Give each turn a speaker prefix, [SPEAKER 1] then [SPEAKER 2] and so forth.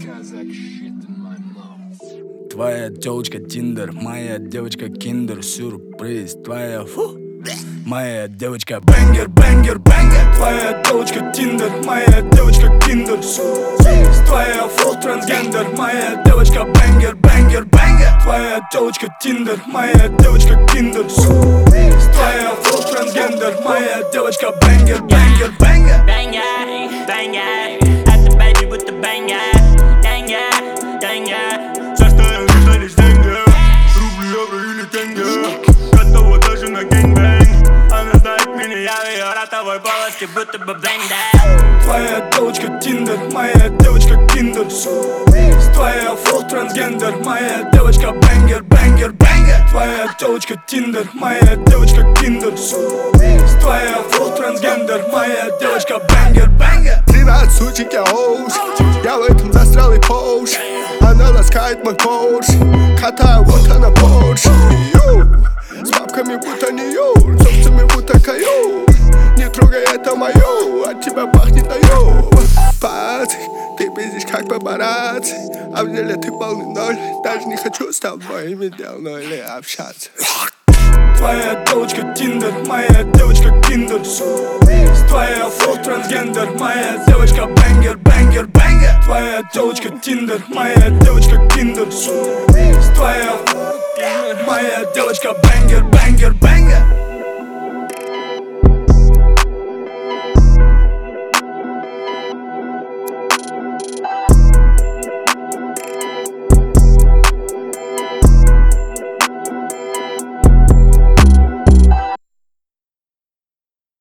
[SPEAKER 1] Твоя девочка Тиндер, моя девочка Киндер, сюрприз. Твоя моя девочка бэнгер, бэнгер, бэнгер. Твоя девочка Тиндер, моя девочка Киндер, сюрприз. Твоя фул трансгендер, моя девочка бэнгер, бэнгер, бэнгер. Твоя девочка Тиндер, моя девочка Киндер, сюрприз. Твоя фул трансгендер, моя девочка бэнгер, бэнгер, бэнгер.
[SPEAKER 2] Бэнгер, бэнгер, это бэйби будто бэнгер. Бэнгер, бэнгер, все, что я вижу, лишь деньги. Рубли, евро или тенге, готова даже на гэнгбэнг. Она знает меня, я в ее ротовой полости, будто бы блендер.
[SPEAKER 1] Твоя девочка Тиндер, моя девочка Киндер, сюрприз. Твоя фул трансгендер, моя девочка бэнгер, бэнгер, бэнгер. Твоя девочка Тиндер, моя девочка Киндер, сюрприз. Твоя фул трансгендер, моя девочка бэнгер, бэнгер.
[SPEAKER 3] 13 сучек я оуш, я в этом застрял и поуш. Она ласкает мой поуш, катаю вот она Порш. С бабками будто не юр, с овцами будто каю. Не трогай, это моё, от тебя пахнет наёб. Пац, ты пиздишь как папарацци, а в деле ты полный ноль. Даже не хочу с тобой иметь дело или общаться.
[SPEAKER 1] Твоя девочка Тиндер, моя девочка Киндер, сюрприз. Твоя фул трансгендер, моя девочка бэнгер, бэнгер, бэнгер. Твоя девочка Тиндер, моя девочка Киндер, сюрприз. Твоя моя девочка бэнгер, бэнгер,